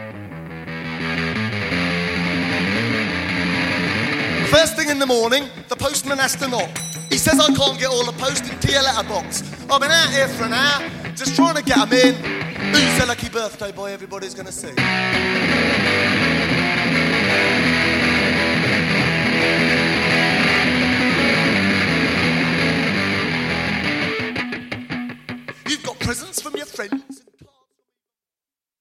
First thing in the morning, the postman has to knock. He says I can't get all the post into your letterbox. I've been out here for an hour, just trying to get them in. Who's the lucky birthday boy everybody's gonna see?